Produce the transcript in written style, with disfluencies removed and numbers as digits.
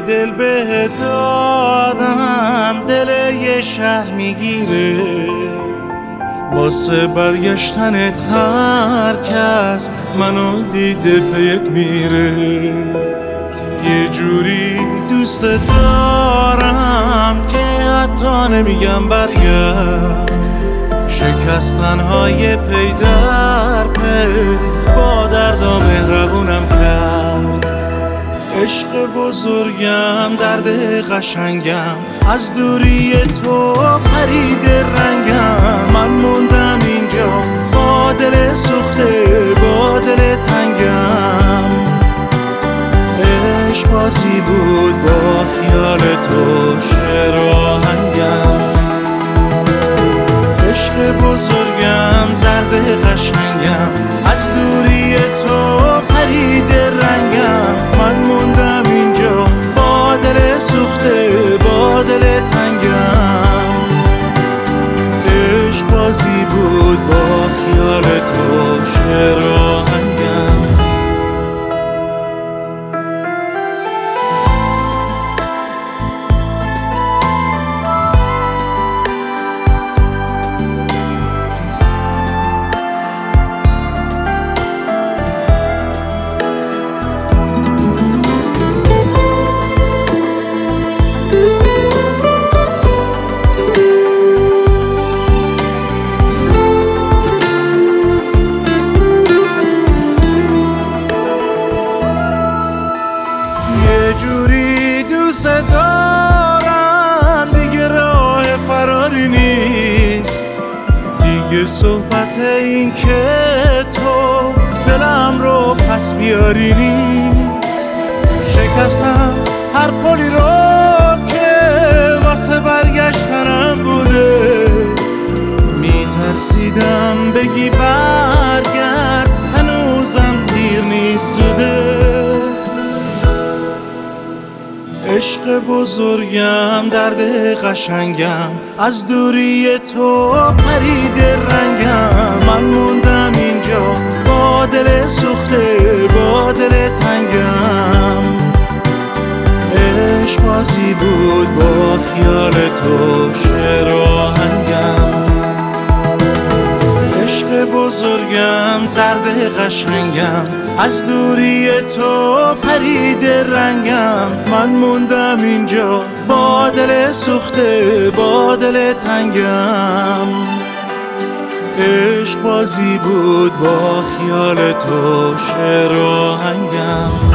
دل به دادم دل یه شهر میگیره، واسه برگشتنت هر کس منو دیده پیت میره. یه جوری دوست دارم که حتی نمیگم برگرد، شکستنهای پی در پی با درد و مهربونم کرد. عشق بزرگم درد قشنگم از دوری تو پرید رنگم. من موندم اینجا با دل سوخته با دل تنگم. عشق بازی بود با خیال تو شعر و آهنگم. عشق بزرگم درد قشنگم از دوری تو پرید رنگم. من موندم اینجا با دل سوخته با دل تنگم. عشق بازی بود با خیال تو شعر و آهنگم. جوری دوست دارم دیگه راه فراری نیست، دیگه صحبت این که تو دلم رو پس بیاری نیست. شکستم هر پلی رو که واسه برگشتنم بوده، میترسیدم بگی برگرد هنوزم دیر نیست زوده. عشق بزرگم درد قشنگم از دوری تو پرید رنگم. من موندم اینجا با دل سوخته با دل تنگم. عشق بازی بود با خیال تو شعر و آهنگم. عشق بزرگم درد قشنگم از دوری تو پرید رنگم. من موندم اینجا با دل سوخته با دل تنگم. عشق بازی بود با خیال تو شعر و آهنگم.